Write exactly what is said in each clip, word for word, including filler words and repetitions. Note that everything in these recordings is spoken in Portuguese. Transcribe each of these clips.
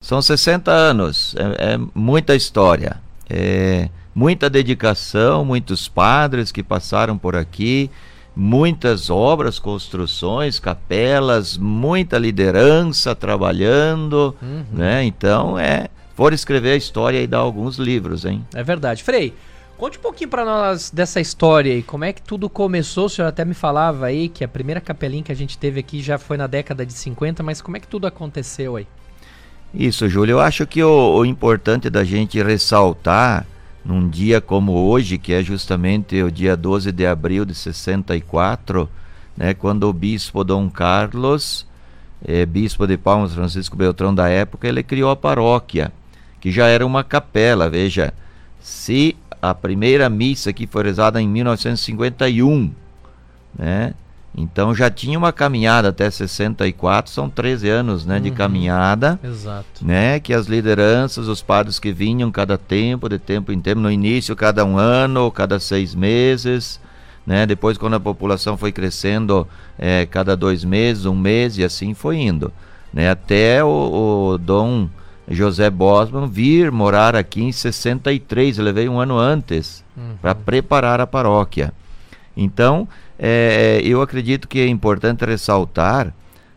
São sessenta anos, é, é muita história, é muita dedicação, muitos padres que passaram por aqui, muitas obras, construções, capelas, muita liderança trabalhando, uhum. né? Então, é, for escrever a história e dar alguns livros, hein? É verdade. Frei, conte um pouquinho para nós dessa história aí, como é que tudo começou? O senhor até me falava aí que a primeira capelinha que a gente teve aqui já foi na década de cinquenta, mas como é que tudo aconteceu aí? Isso, Júlio, eu acho que o, o importante da gente ressaltar num dia como hoje, que é justamente o dia doze de abril de sessenta e quatro, né, quando o bispo Dom Carlos, é, bispo de Palmas, Francisco Beltrão da época, ele criou a paróquia, que já era uma capela. Veja, se a primeira missa aqui foi rezada em mil novecentos e cinquenta e um, né, então já tinha uma caminhada até sessenta e quatro, são treze anos, né, uhum. de caminhada. Exato. Né, que as lideranças, os padres que vinham cada tempo, de tempo em tempo, no início cada um ano, cada seis meses, né, depois quando a população foi crescendo, é, cada dois meses, um mês, e assim foi indo, né, até o, o Dom José Bosman vir morar aqui em sessenta e três, ele veio um ano antes, uhum. para preparar a paróquia. Então, é, eu acredito que é importante ressaltar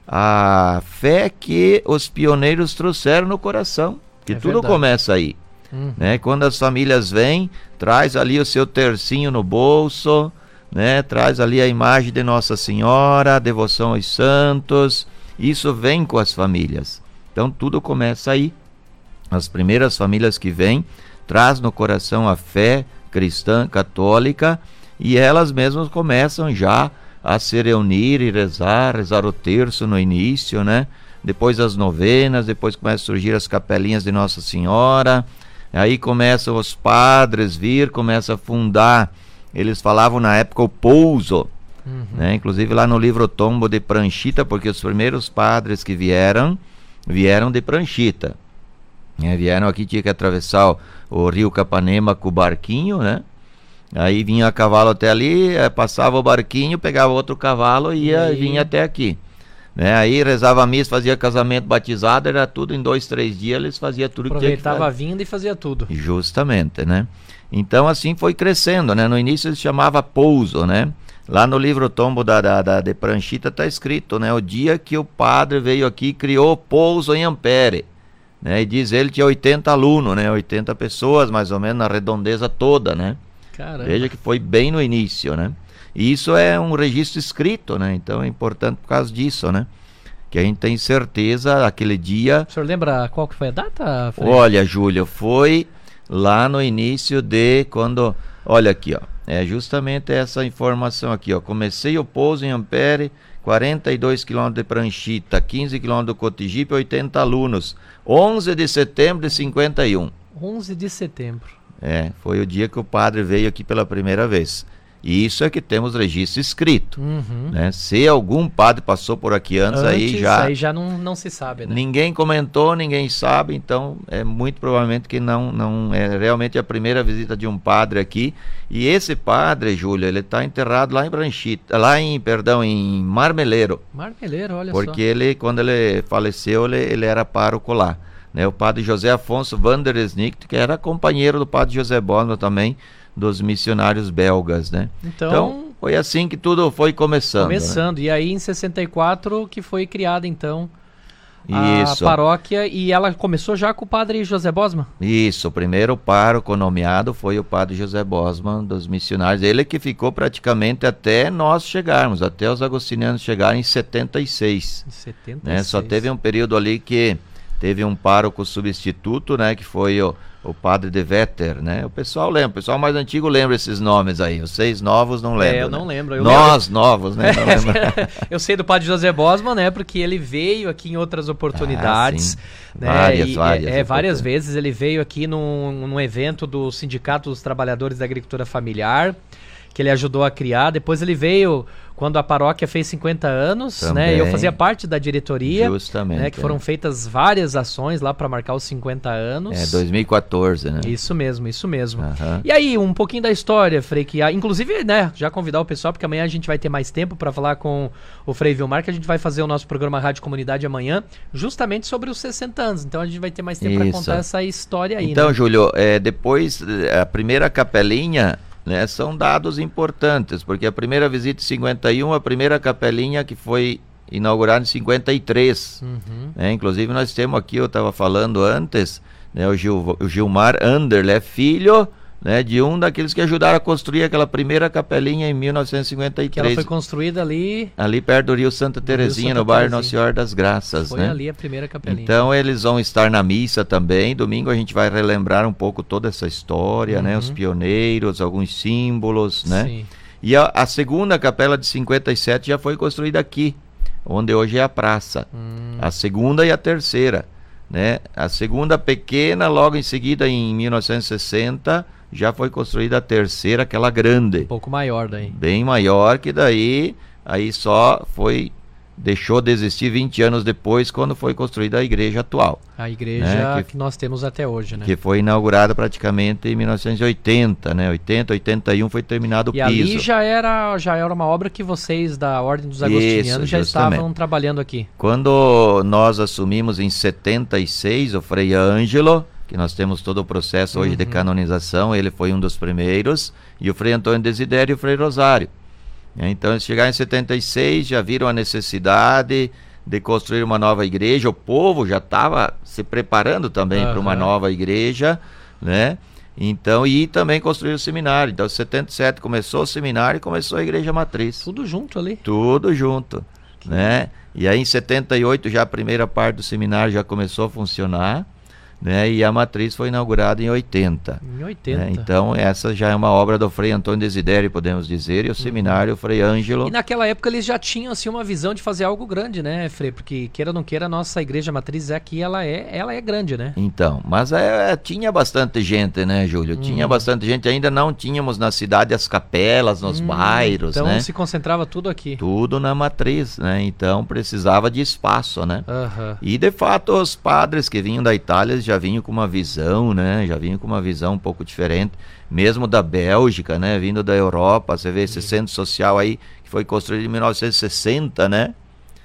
a fé que os pioneiros trouxeram no coração, que é tudo verdade. Começa aí, uhum. né? Quando as famílias vêm, traz ali o seu tercinho no bolso, né? Traz ali a imagem de Nossa Senhora, a devoção aos santos, isso vem com as famílias, então tudo começa aí. As primeiras famílias que vêm, traz no coração a fé cristã, católica, e elas mesmas começam já a se reunir e rezar, rezar o terço no início, né? Depois as novenas, depois começam a surgir as capelinhas de Nossa Senhora, aí começam os padres vir, começa a fundar, eles falavam na época o pouso, uhum. né? Inclusive lá no livro Tombo de Pranchita, porque os primeiros padres que vieram, vieram de Pranchita, né? Vieram aqui, tinha que atravessar o, o rio Capanema com o barquinho, né? Aí vinha a cavalo até ali, passava o barquinho, pegava outro cavalo e ia, vinha até aqui, né? Aí rezava a missa, fazia casamento, batizado, era tudo em dois, três dias, eles faziam tudo que tinha que fazer. Aproveitava a vinda e fazia tudo. Justamente, né? Então assim foi crescendo, né? No início ele chamava pouso, né? Lá no livro Tombo da, da, da, de Pranchita está escrito, né? O dia que o padre veio aqui e criou pouso em Ampere, né? E diz ele que tinha oitenta alunos, né? oitenta pessoas, mais ou menos, na redondeza toda, né? Caramba. Veja que foi bem no início, né? E isso é um registro escrito, né? Então é importante por causa disso, né? Que a gente tem certeza, aquele dia... O senhor lembra qual que foi a data, Frei? Olha, Júlio, foi lá no início de quando... Olha aqui, ó. É justamente essa informação aqui, ó. Comecei o pouso em Ampere, quarenta e dois quilômetros de Pranchita, quinze quilômetros do Cotigipe, oitenta alunos. onze de setembro de cinquenta e um. onze de setembro. É, foi o dia que o padre veio aqui pela primeira vez. E isso é que temos registro escrito, uhum. né? Se algum padre passou por aqui antes, antes aí já... aí já não, não se sabe, né? Ninguém comentou, ninguém sabe, então é muito provavelmente que não, não é realmente a primeira visita de um padre aqui. E esse padre, Júlio, ele está enterrado lá em Pranchita, lá em, perdão, em Marmeleiro. Marmeleiro, olha porque só. Porque ele, quando ele faleceu, ele, ele era pároco lá. Né, o padre José Afonso van der Snicht, que era companheiro do padre José Bosman também, dos missionários belgas, né? Então, então foi assim que tudo foi começando. Começando, né? E aí em sessenta e quatro que foi criada então a Isso. paróquia, e ela começou já com o padre José Bosman? Isso, o primeiro pároco nomeado foi o padre José Bosman, dos missionários, ele que ficou praticamente até nós chegarmos, até os agostinianos chegarem em setenta e seis. Em setenta e seis. Né? Só teve um período ali que teve um pároco substituto, né, que foi o, o padre de Vetter, né? O pessoal lembra, o pessoal mais antigo lembra esses nomes aí, os seis novos não lembram. É, eu não né? lembro. Eu Nós, lembro. novos, né? Não lembro. Eu sei do padre José Bosman, né, porque ele veio aqui em outras oportunidades. Ah, né, várias, e, várias. É, várias vezes ele veio aqui num, num evento do Sindicato dos Trabalhadores da Agricultura Familiar, que ele ajudou a criar. Depois ele veio quando a paróquia fez cinquenta anos, Também. né? Eu fazia parte da diretoria. Justamente. Né, que foram é. feitas várias ações lá para marcar os cinquenta anos. É, dois mil e quatorze, né? Isso mesmo, isso mesmo. Uhum. E aí, um pouquinho da história, Frei, que inclusive, né, já convidar o pessoal, porque amanhã a gente vai ter mais tempo para falar com o Frei Vilmar, que a gente vai fazer o nosso programa Rádio Comunidade amanhã, justamente sobre os sessenta anos. Então a gente vai ter mais tempo para contar essa história aí, Então, né? Júlio, é, depois, a primeira capelinha, né, são dados importantes, porque a primeira visita em cinquenta e um, a primeira capelinha que foi inaugurada em cinquenta e três. Uhum. Né, inclusive nós temos aqui, eu estava falando antes, né, o, Gil, o Gilmar Anderle é filho, né, de um daqueles que ajudaram a construir aquela primeira capelinha em mil novecentos e cinquenta e três. Que ela foi construída ali... Ali perto do Rio Santa Terezinha, Santa no bairro Terezinha. Nossa Senhora das Graças. Foi né? ali a primeira capelinha. Então eles vão estar na missa também. Domingo a gente vai relembrar um pouco toda essa história, Uhum. né? Os pioneiros, alguns símbolos, né? Sim. E a, a segunda capela de cinquenta e sete já foi construída aqui, onde hoje é a praça. Hum. A segunda e a terceira, né? A segunda pequena, logo em seguida em mil novecentos e sessenta, já foi construída a terceira, aquela grande. Um pouco maior daí. Bem maior, que daí aí só foi... deixou de existir vinte anos depois, quando foi construída a igreja atual. A igreja né, que, que nós temos até hoje, né? Que foi inaugurada praticamente em mil novecentos e oitenta, né? oitenta, oitenta e um foi terminado o e piso. E ali já era, já era uma obra que vocês da Ordem dos Agostinianos Isso, já justamente. estavam trabalhando aqui. Quando nós assumimos em setenta e seis o Frei Ângelo, que nós temos todo o processo hoje Uhum. de canonização, ele foi um dos primeiros, e o Frei Antônio Desidério e o Frei Rosário. Então eles chegaram em setenta e seis, já viram a necessidade de construir uma nova igreja, o povo já estava se preparando também Uhum. para uma nova igreja, né? Então, e também construir o seminário. Então, em setenta e sete começou o seminário e começou a igreja matriz. Tudo junto ali. Tudo junto, né? E aí em setenta e oito já a primeira parte do seminário já começou a funcionar, né? E a matriz foi inaugurada em oitenta. Em oitenta. Né? Então essa já é uma obra do Frei Antônio Desidério, podemos dizer, e o seminário, o Frei Ângelo. E naquela época eles já tinham assim uma visão de fazer algo grande, né, Frei? Porque queira ou não queira, a nossa igreja matriz aqui, ela é, ela é grande, né? Então, mas é, tinha bastante gente, né, Júlio? Tinha Hum. bastante gente, ainda não tínhamos na cidade as capelas, nos Hum, bairros, então né? se concentrava tudo aqui. Tudo na matriz, né? Então precisava de espaço, né? Aham. E de fato os padres que vinham da Itália já vinham com uma visão, né? Já vinham com uma visão um pouco diferente, mesmo da Bélgica, né? Vindo da Europa, você vê esse centro social aí que foi construído em mil novecentos e sessenta, né?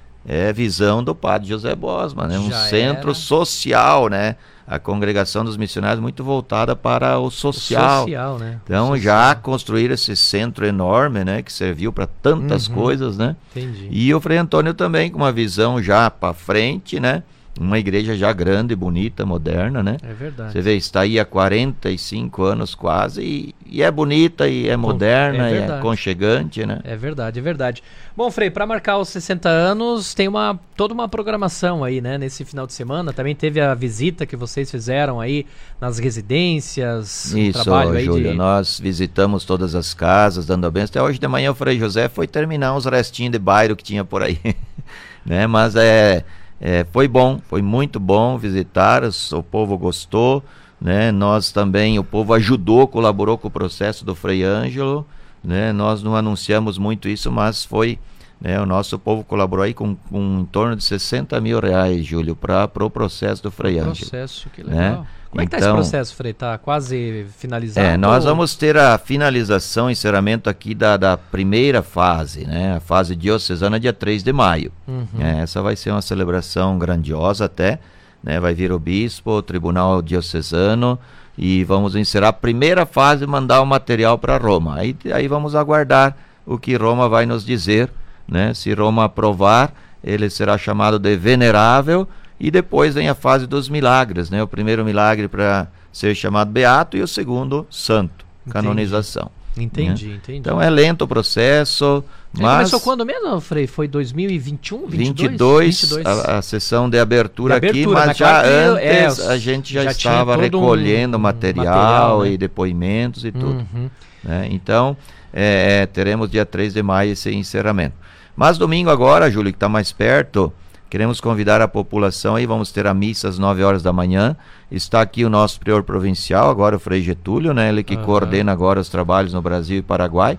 É visão do padre José Bosman, né? Um Já centro era. social, né? A congregação dos missionários muito voltada para o social. O social, né? Então O já social. construíram esse centro enorme, né? Que serviu para tantas Uhum. coisas, né? Entendi. E o Frei Antônio também com uma visão já para frente, né? Uma igreja já grande, bonita, moderna, né? É verdade. Você vê, está aí há quarenta e cinco anos quase, e, e é bonita, e é moderna, é e é verdade. aconchegante, né? É verdade, é verdade. Bom, Frei, para marcar os sessenta anos, tem uma, toda uma programação aí, né? Nesse final de semana, também teve a visita que vocês fizeram aí nas residências, um Isso, trabalho aí Júlio, de... nós visitamos todas as casas, dando a benção. Até hoje de manhã o Frei José foi terminar uns restinhos de bairro que tinha por aí, né? Mas é... É, foi bom, foi muito bom visitar, o povo gostou, né? Nós também, o povo ajudou, colaborou com o processo do Frei Ângelo, né? Nós não anunciamos muito isso, mas foi, né? O nosso povo colaborou aí com, com em torno de sessenta mil reais, Júlio, para o pro processo do Frei Ângelo. Processo, que né? legal. Como é que tá Então, esse processo, Frei? Tá quase finalizado? É, nós ou- vamos ter a finalização, encerramento aqui da, da primeira fase, né? A fase diocesana, dia três de maio. Uhum. É, essa vai ser uma celebração grandiosa até, né? Vai vir o bispo, o tribunal diocesano, e vamos encerrar a primeira fase e mandar o material para Roma. Aí, aí vamos aguardar o que Roma vai nos dizer, né? Se Roma aprovar, ele será chamado de venerável, e depois vem a fase dos milagres, né? O primeiro milagre para ser chamado beato e o segundo santo, Entendi. canonização. Entendi, entendi. Então é lento o processo, Ele mas começou quando mesmo, Frei? Foi dois mil e vinte e um, vinte e vinte dois? e dois, A, a sessão de abertura, De abertura, aqui, mas mas já claro que, antes é, a gente já, já tinha estava todo um recolhendo material, material, né? e depoimentos e tudo. Uhum. Né? Então, é, é, teremos dia três de maio esse encerramento. Mas domingo agora, Júlio, que está mais perto, queremos convidar a população aí, vamos ter a missa às nove horas da manhã. Está aqui o nosso prior provincial, agora o Frei Getúlio, né? Ele que Uhum. coordena agora os trabalhos no Brasil e Paraguai.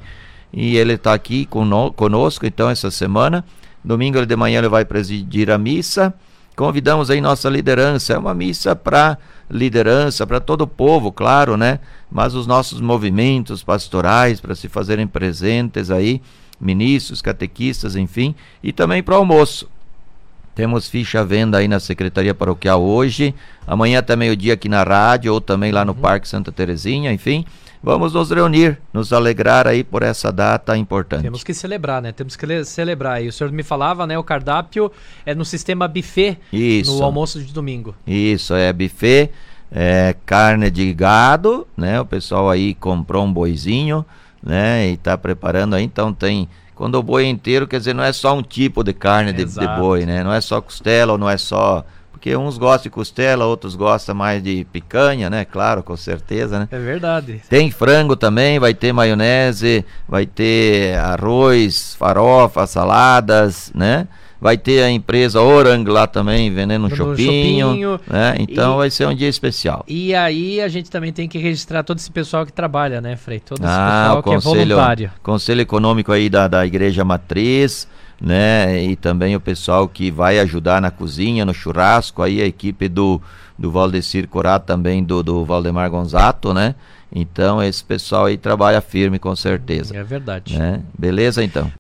e ele está aqui cono- conosco, então, essa semana. Domingo de manhã ele vai presidir a missa. Convidamos aí nossa liderança, é uma missa para liderança, para todo o povo, claro, né? Mas os nossos movimentos pastorais para se fazerem presentes aí, ministros, catequistas, enfim, e também para o almoço. Temos ficha à venda aí na Secretaria Paroquial hoje, amanhã até meio-dia aqui na rádio, ou também lá no uhum. Parque Santa Terezinha, enfim. Vamos nos reunir, nos alegrar aí por essa data importante. Temos que celebrar, né? Temos que le- celebrar. E o senhor me falava, né? O cardápio é no sistema buffet. Isso. No almoço de domingo. Isso, é buffet, é carne de gado, né? O pessoal aí comprou um boizinho, né? E tá preparando aí, então tem... Quando o boi é inteiro, quer dizer, não é só um tipo de carne de, de boi, né? Não é só costela, ou não é só... Porque uns gostam de costela, outros gostam mais de picanha, né? Claro, com certeza, né? É verdade. Tem frango também, vai ter maionese, vai ter arroz, farofa, saladas, né? Vai ter a empresa Orang lá também, vendendo um chopinho, né? Então e, vai ser um dia especial. E aí a gente também tem que registrar todo esse pessoal que trabalha, né, Frei? Todo esse ah, pessoal o que conselho, é voluntário. Conselho Econômico aí da, da Igreja Matriz, né? E também o pessoal que vai ajudar na cozinha, no churrasco, aí a equipe do, do Valdecir Corá, também do, do Valdemar Gonzato, né? Então esse pessoal aí trabalha firme, com certeza. É verdade. Né? Beleza, então?